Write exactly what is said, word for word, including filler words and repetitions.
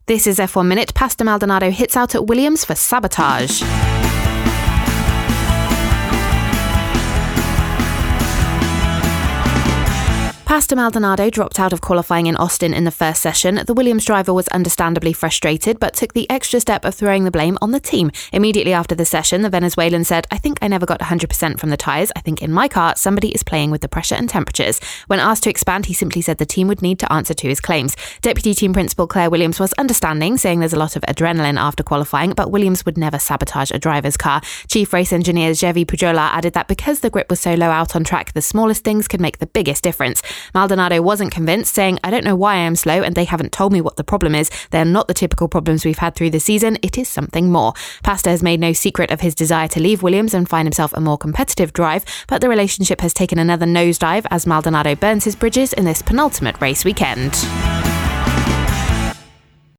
This is F one Minute. Pastor Maldonado hits out at Williams for sabotage. Pastor Maldonado dropped out of qualifying in Austin in the first session. The Williams driver was understandably frustrated, but took the extra step of throwing the blame on the team. Immediately after the session, the Venezuelan said, "I think I never got one hundred percent from the tyres. I think in my car, somebody is playing with the pressure and temperatures." When asked to expand, he simply said the team would need to answer to his claims. Deputy Team Principal Claire Williams was understanding, saying there's a lot of adrenaline after qualifying, but Williams would never sabotage a driver's car. Chief Race Engineer Jevi Pujola added that because the grip was so low out on track, the smallest things could make the biggest difference. Maldonado wasn't convinced, saying, "I don't know why I am slow and they haven't told me what the problem is. They're not the typical problems we've had through the season. It is something more." Pastor has made no secret of his desire to leave Williams and find himself a more competitive drive, but the relationship has taken another nosedive as Maldonado burns his bridges in this penultimate race weekend.